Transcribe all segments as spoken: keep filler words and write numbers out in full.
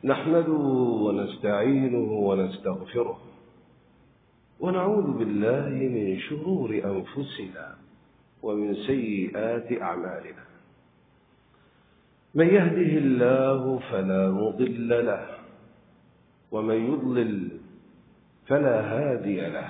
نحمده ونستعينه ونستغفره ونعوذ بالله من شرور أنفسنا ومن سيئات أعمالنا. من يهده الله فلا مضل له ومن يضلل فلا هادي له،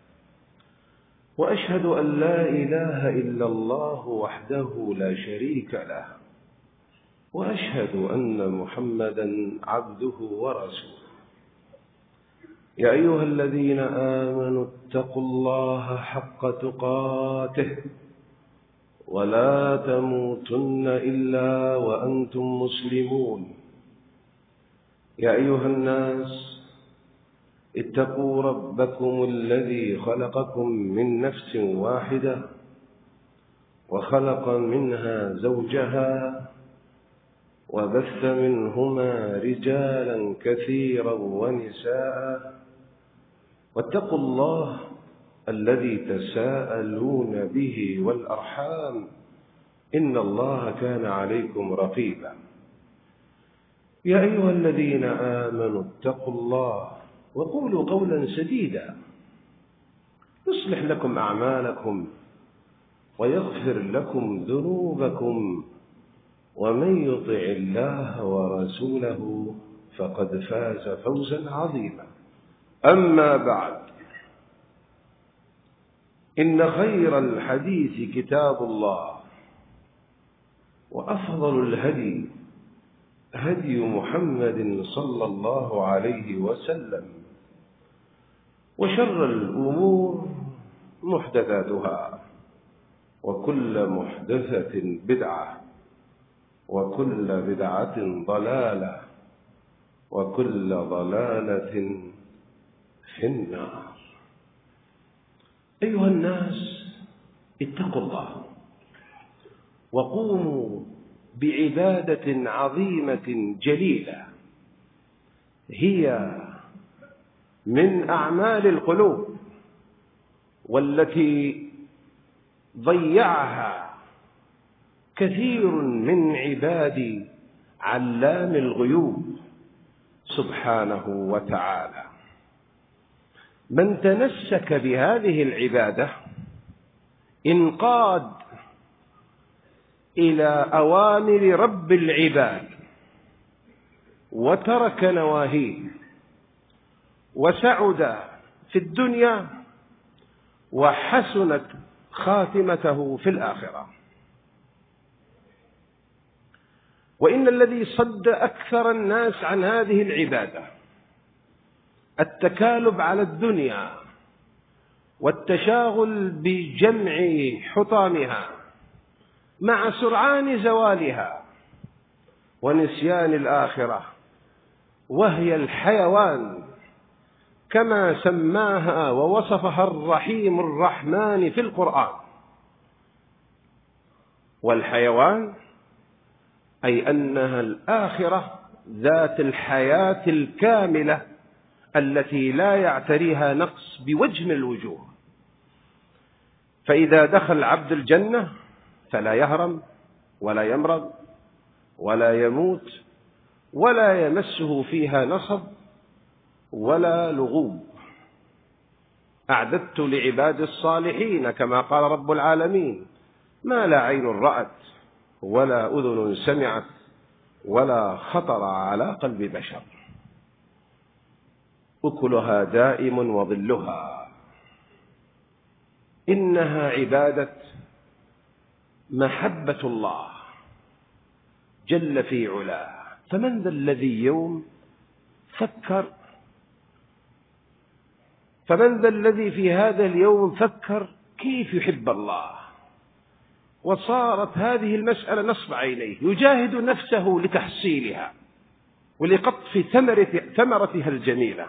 وأشهد أن لا إله إلا الله وحده لا شريك له، وأشهد أن محمدا عبده ورسوله. يا أيها الذين آمنوا اتقوا الله حق تقاته ولا تموتن إلا وأنتم مسلمون. يا أيها الناس اتقوا ربكم الذي خلقكم من نفس واحدة وخلق منها زوجها وبث منهما رجالا كثيرا ونساء، واتقوا الله الذي تساءلون به والأرحام إن الله كان عليكم رقيبا. يا أيها الذين آمنوا اتقوا الله وقولوا قولا سديدا يصلح لكم أعمالكم ويغفر لكم ذنوبكم، ومن يطع الله ورسوله فقد فاز فوزا عظيما. أما بعد، إن خير الحديث كتاب الله، وأفضل الهدي هدي محمد صلى الله عليه وسلم، وشر الأمور محدثاتها، وكل محدثة بدعة، وكل بدعة ضلالة، وكل ضلالة في النار. أيها الناس اتقوا الله وقوموا بعبادة عظيمة جليلة هي من أعمال القلوب، والتي ضيعها كثير من عباد علام الغيوب سبحانه وتعالى. من تمسك بهذه العبادة انقاد إلى أوامر رب العباد وترك نواهيه، وسعد في الدنيا وحسنت خاتمته في الآخرة. وإن الذي صد أكثر الناس عن هذه العبادة التكالب على الدنيا والتشاغل بجمع حطامها مع سرعان زوالها ونسيان الآخرة، وهي الحيوان كما سماها ووصفها الرحيم الرحمن في القرآن. والحيوان أي أنها الآخرة ذات الحياة الكاملة التي لا يعتريها نقص بوجه من الوجوه. فإذا دخل عبد الجنة فلا يهرم ولا يمرض ولا يموت ولا يمسه فيها نصب ولا لغوب. أعددت لعباد الصالحين كما قال رب العالمين ما لا عين رأت ولا أذن سمعت ولا خطر على قلب بشر. أكلها دائم وظلها. إنها عبادة محبة الله جل في علاه. فمن ذا الذي يوم فكر فمن ذا الذي في هذا اليوم فكر كيف يحب الله، وصارت هذه المسألة نصب عينيه، يجاهد نفسه لتحصيلها ولقطف ثمرتها الجميلة.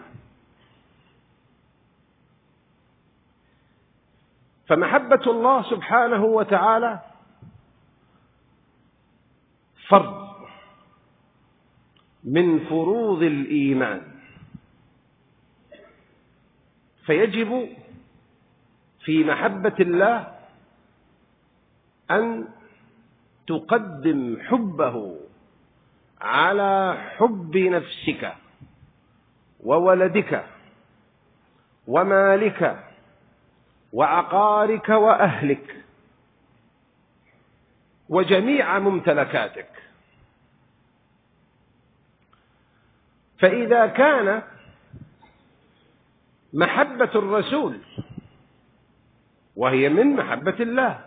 فمحبة الله سبحانه وتعالى فرض من فروض الإيمان، فيجب في محبة الله أن تقدم حبه على حب نفسك وولدك ومالك وعقارك وأهلك وجميع ممتلكاتك. فإذا كان محبة الرسول وهي من محبة الله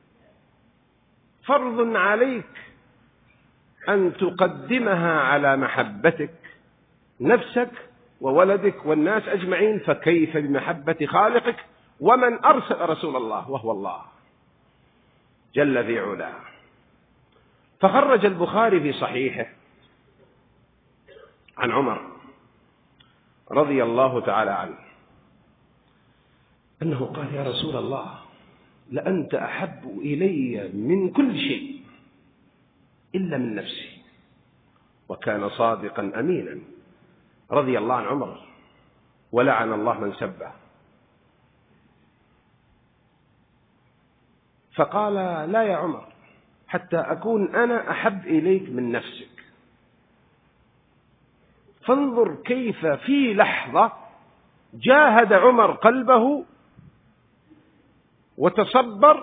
فرض عليك أن تقدمها على محبتك نفسك وولدك والناس أجمعين، فكيف بمحبة خالقك ومن أرسل رسول الله وهو الله جل في علاه. فخرج البخاري في صحيحه عن عمر رضي الله تعالى عنه أنه قال: يا رسول الله، لأنت أحب إلي من كل شيء إلا من نفسي. وكان صادقا أمينا رضي الله عن عمر، ولعن الله من سبه. فقال: لا يا عمر، حتى أكون أنا أحب إليك من نفسك. فانظر كيف في لحظة جاهد عمر قلبه وتصبر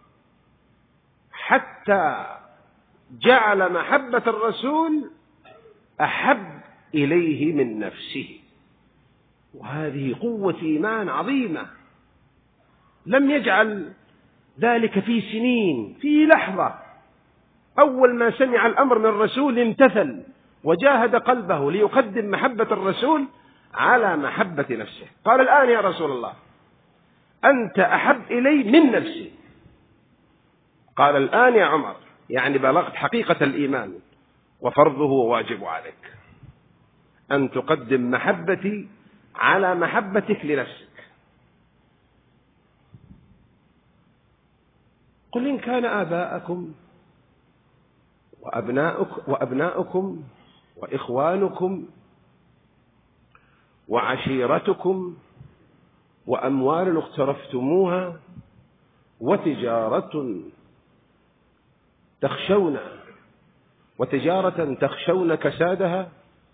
حتى جعل محبة الرسول أحب إليه من نفسه. وهذه قوة إيمان عظيمة، لم يجعل ذلك في سنين، في لحظة أول ما سمع الأمر من الرسول امتثل وجاهد قلبه ليقدم محبة الرسول على محبة نفسه. قال: الآن يا رسول الله أنت أحب إلي من نفسي. قال: الآن يا عمر، يعني بلغت حقيقة الإيمان وفرضه وواجب عليك أن تقدم محبتي على محبتك لنفسك. قل إن كان آباءكم وأبناؤكم, وأبناؤكم وإخوانكم وعشيرتكم وأموال اقترفتموها وتجارة تخشون وتجارة تخشون كسادها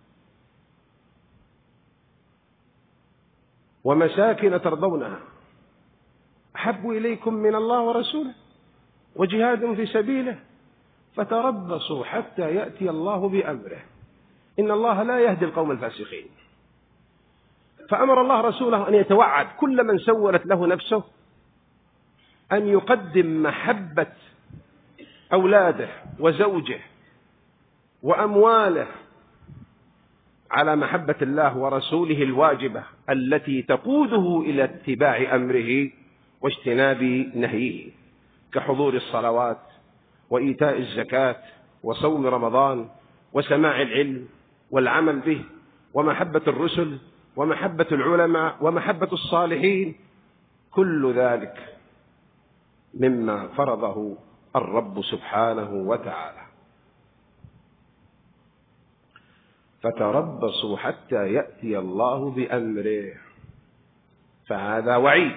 ومساكن ترضونها أحب إليكم من الله ورسوله وجهاد في سبيله فتربصوا حتى يأتي الله بأمره إن الله لا يهدي القوم الفاسقين. فأمر الله رسوله أن يتوعد كل من سولت له نفسه أن يقدم محبة أولاده وزوجه وأمواله على محبة الله ورسوله الواجبة التي تقوده إلى اتباع أمره واجتناب نهيه، كحضور الصلوات وإيتاء الزكاة وصوم رمضان وسماع العلم والعمل به ومحبة الرسل ومحبة العلماء ومحبة الصالحين. كل ذلك مما فرضه الرب سبحانه وتعالى. فتربصوا حتى يأتي الله بأمره. فهذا وعيد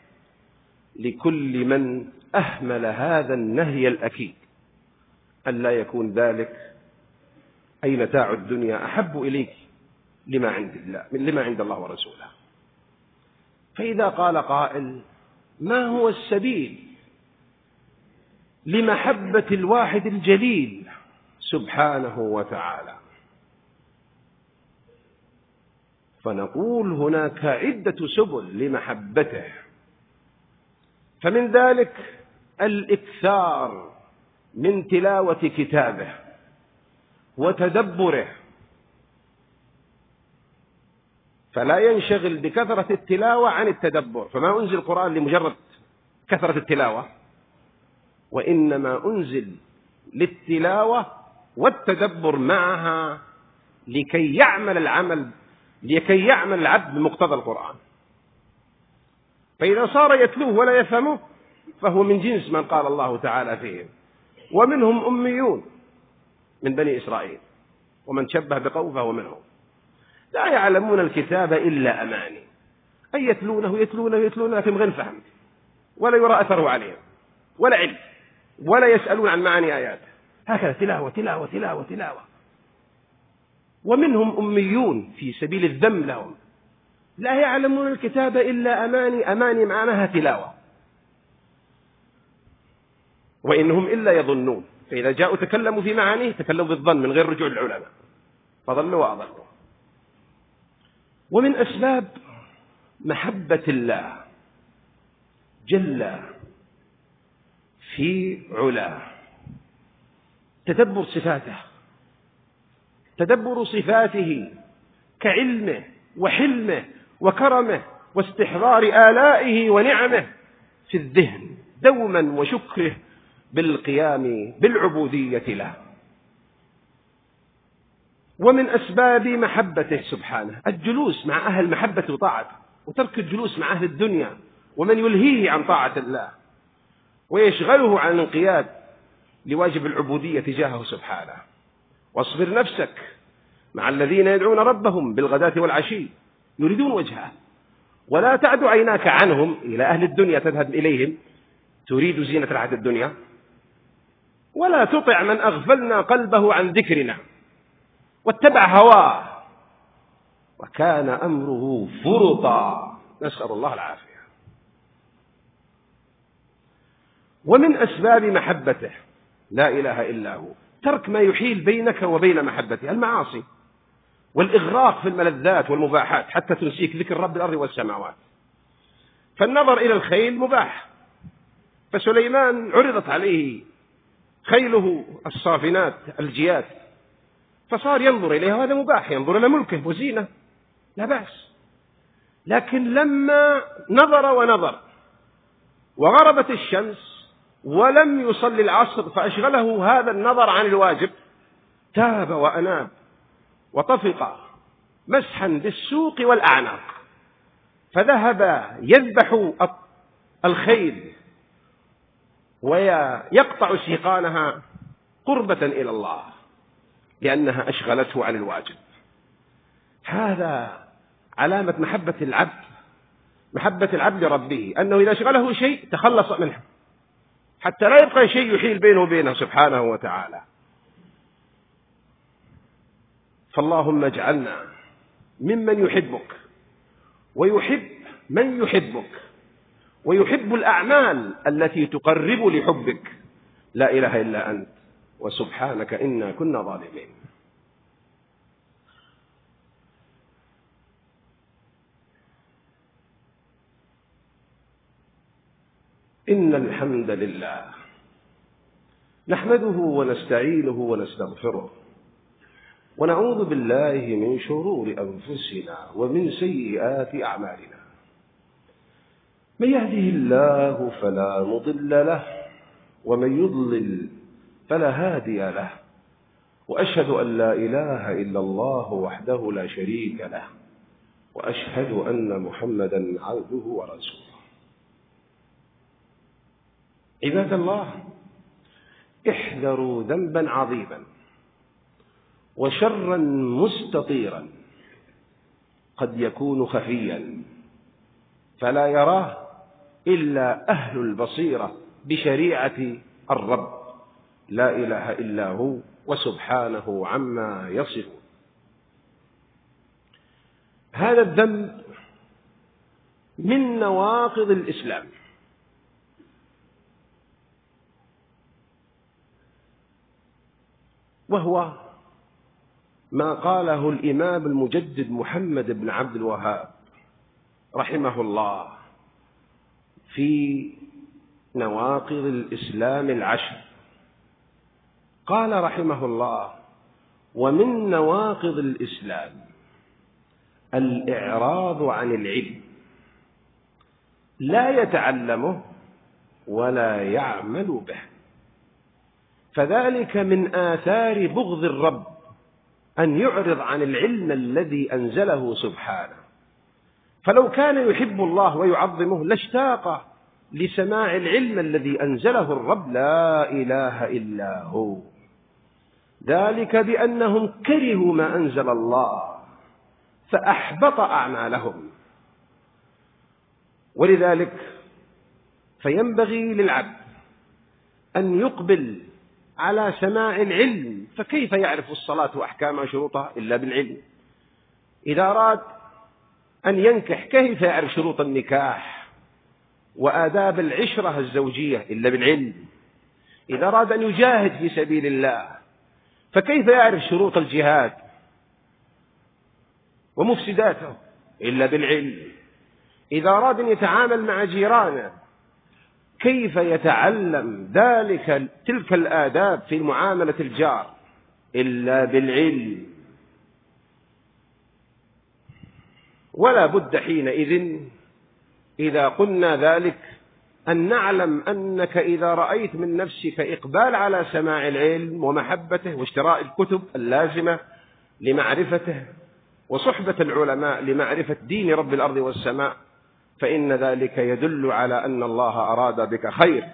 لكل من أهمل هذا النهي الأكيد أن لا يكون ذلك أي متاع الدنيا أحب إليك لما عند الله لما عند الله ورسوله. فإذا قال قائل: ما هو السبيل لمحبة الواحد الجليل سبحانه وتعالى؟ فنقول هناك عدة سبل لمحبته، فمن ذلك الإكثار من تلاوة كتابه وتدبره، فلا ينشغل بكثرة التلاوة عن التدبر. فما أنزل القرآن لمجرد كثرة التلاوة، وإنما أنزل للتلاوة والتدبر معها لكي يعمل العمل لكي يعمل العبد بمقتضى القرآن. فإذا صار يتلوه ولا يفهمه فهو من جنس من قال الله تعالى فيهم: ومنهم أميون من بني إسرائيل ومن شبه بقوم فهو منهم لا يعلمون الكتاب إلا أماني، أي يتلونه يتلونه يتلونه لكن غير فهم ولا يرى أثره عليهم ولا علم ولا يسألون عن معاني آياته. هكذا تلاوة تلاوة تلاوة تلاوة. ومنهم أميون في سبيل الذم لهم، لا يعلمون الكتاب إلا أماني، أماني معناها تلاوة، وإنهم إلا يظنون، فإذا جاءوا تكلموا في معانيه تكلموا بالظن من غير رجوع العلماء، فضلوا وأضلوا. ومن أسباب محبة الله جل في علاه تدبر صفاته، تدبر صفاته كعلمه وحلمه وكرمه واستحضار آلائه ونعمه في الذهن دوما وشكره بالقيام بالعبودية له. ومن أسباب محبته سبحانه الجلوس مع أهل محبة وطاعته، وترك الجلوس مع أهل الدنيا ومن يلهيه عن طاعة الله ويشغله عن الانقياد لواجب العبودية تجاهه سبحانه. واصبر نفسك مع الذين يدعون ربهم بالغداة والعشي يريدون وجهه، ولا تعد عيناك عنهم إلى أهل الدنيا تذهب إليهم تريد زينة الحياة الدنيا، ولا تطع من أغفلنا قلبه عن ذكرنا واتبع هواه وكان أمره فرطا، نسأل الله العافية. ومن أسباب محبته لا إله إلا هو ترك ما يحيل بينك وبين محبته، المعاصي والإغراق في الملذات والمباحات حتى تنسيك ذكر رب الأرض والسماوات. فالنظر إلى الخيل مباح، فسليمان عرضت عليه خيله الصافنات الجياد فصار ينظر إليها، هذا مباح، ينظر إلى ملكه وزينة لا بأس. لكن لما نظر ونظر وغربت الشمس ولم يصلي العصر فأشغله هذا النظر عن الواجب تاب وأناب وطفق مسحا بالسوق والأعناق، فذهب يذبح الخيل ويقطع سيقانها قربة إلى الله لأنها أشغلته عن الواجب. هذا علامة محبة العبد، محبة العبد لربه، أنه إذا أشغله شيء تخلص منه حتى لا يبقى شيء يحيل بينه وبينه سبحانه وتعالى. فاللهم اجعلنا ممن يحبك ويحب من يحبك ويحب الأعمال التي تقرب لحبك، لا إله إلا أنت وسبحانك إنا كنا ظالمين. إن الحمد لله نحمده ونستعينه ونستغفره ونعوذ بالله من شرور أنفسنا ومن سيئات أعمالنا، من يهده الله فلا مضل له ومن يضلل فلا هادي له، وأشهد أن لا إله إلا الله وحده لا شريك له، وأشهد أن محمدا عبده ورسوله. عباد الله، احذروا ذنبا عظيما وشرا مستطيرا قد يكون خفيا فلا يراه إلا أهل البصيرة بشريعة الرب لا إله إلا هو وسبحانه عما يصفون. هذا الذنب من نواقض الإسلام، وهو ما قاله الإمام المجدد محمد بن عبد الوهاب رحمه الله في نواقض الإسلام العشر. قال رحمه الله: ومن نواقض الإسلام الإعراض عن العلم، لا يتعلمه ولا يعمل به، فذلك من آثار بغض الرب أن يعرض عن العلم الذي أنزله سبحانه. فلو كان يحب الله ويعظمه لاشتاق لسماع العلم الذي أنزله الرب لا إله إلا هو، ذلك بأنهم كرهوا ما أنزل الله فأحبط أعمالهم. ولذلك فينبغي للعبد أن يقبل على سماع العلم فكيف يعرف الصلاة وأحكامها وشروطها إلا بالعلم؟ إذا أراد أن ينكح كيف يعرف شروط النكاح وآداب العشرة الزوجية إلا بالعلم؟ إذا أراد أن يجاهد في سبيل الله فكيف يعرف شروط الجهاد ومفسداته إلا بالعلم؟ إذا أراد أن يتعامل مع جيرانه كيف يتعلم ذلك تلك الآداب في معاملة الجار إلا بالعلم؟ ولا بد حينئذ إذا قلنا ذلك أن نعلم أنك إذا رأيت من نفسك إقبال على سماع العلم ومحبته واشتراء الكتب اللازمة لمعرفته وصحبة العلماء لمعرفة دين رب الأرض والسماء فإن ذلك يدل على أن الله أراد بك خير.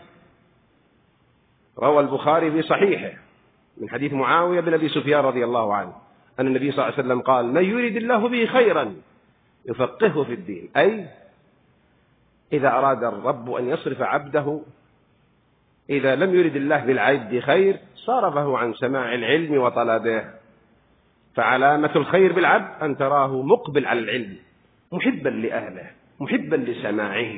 روى البخاري في صحيحه من حديث معاوية بن أبي سفيان رضي الله عنه أن النبي صلى الله عليه وسلم قال: من يريد الله به خيرا يفقهه في الدين. أي إذا أراد الرب أن يصرف عبده إذا لم يرد الله بالعبد خير صرفه عن سماع العلم وطلبه. فعلامة الخير بالعبد أن تراه مقبل على العلم محبا لأهله محبا لسماعه.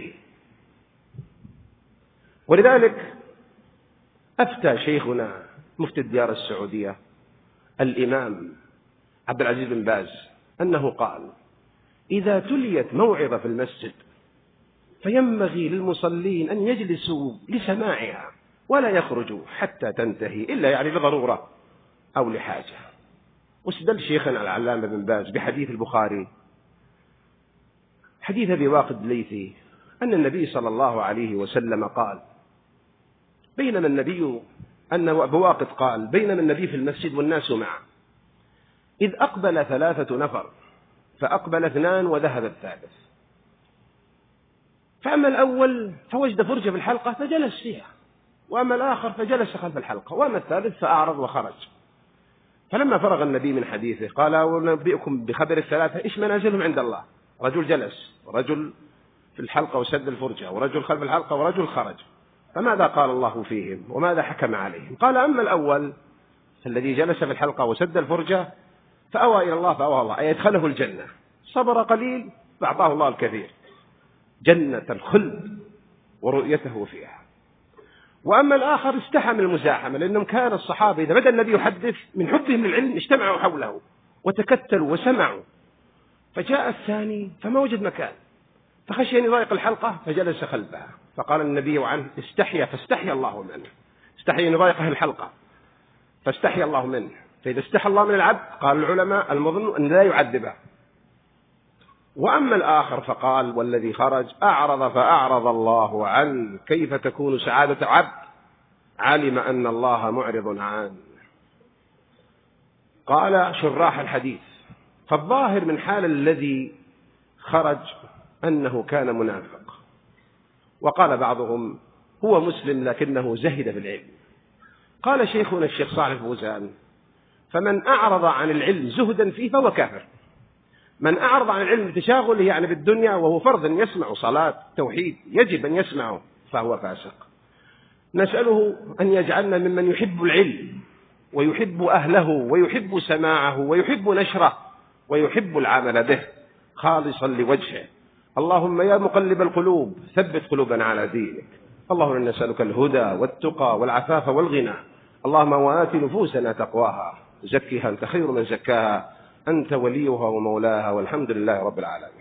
ولذلك أفتى شيخنا مفتي الديار السعودية الإمام عبد العزيز بن باز أنه قال: إذا تليت موعظة في المسجد فينبغي للمصلين أن يجلسوا لسماعها ولا يخرجوا حتى تنتهي إلا يعني لضرورة أو لحاجة. واستدل شيخنا العلامة بن باز بحديث البخاري حديث أبي واقد الليثي أن النبي صلى الله عليه وسلم قال بينما النبي أن أبو واقد قال بينما النبي في المسجد والناس معه إذ أقبل ثلاثة نفر فأقبل اثنان وذهب الثالث. فأما الأول فوجد فرجة في الحلقة فجلس فيها، وأما الآخر فجلس خلف الحلقة، وأما الثالث فأعرض وخرج. فلما فرغ النبي من حديثه قال: ونبئكم بخبر الثلاثة إيش منازلهم عند الله؟ رجل جلس ورجل في الحلقة وسد الفرجة ورجل خلف الحلقة ورجل خرج. فماذا قال الله فيهم وماذا حكم عليهم؟ قال: أما الأول الذي جلس في الحلقة وسد الفرجة فأوى إلى الله فأوى الله أي يدخله الجنة، صبر قليل فأعطاه الله الكثير، جنة الخلد ورؤيته فيها. وأما الآخر استحى من المزاحمة، لأنهم كان الصحابة إذا بدأ النبي يحدث من حبهم للعلم اجتمعوا حوله وتكتلوا وسمعوا. فجاء الثاني فما وجد مكان فخشي أن يضايق الحلقة فجلس خلفها، فقال النبي عنه: استحيا فاستحيا الله منه، استحيا أن يضايق الحلقة فاستحيا الله منه. فإذا استحى الله من العبد قال العلماء المظن أن لا يعذبه. وأما الآخر فقال والذي خرج أعرض فأعرض الله عنه. كيف تكون سعادة عبد علم أن الله معرض عنه؟ قال شراح الحديث: فالظاهر من حال الذي خرج أنه كان منافق، وقال بعضهم هو مسلم لكنه زهد في العلم. قال شيخنا الشيخ صالح الفوزان: فمن أعرض عن العلم زهدا فيه فهو كافر. من أعرض عن العلم تشاغله يعني بالدنيا وهو فرض يسمع صلاة توحيد يجب أن يسمعه فهو فاسق. نسأله أن يجعلنا ممن يحب العلم ويحب أهله ويحب سماعه ويحب نشره ويحب العمل به خالصا لوجهه. اللهم يا مقلب القلوب ثبت قلوبنا على دينك. اللهم نسألك الهدى والتقى والعفاف والغنى. اللهم وآت نفوسنا تقواها زكها أنت خير من زكاها أنت وليها ومولاها والحمد لله رب العالمين.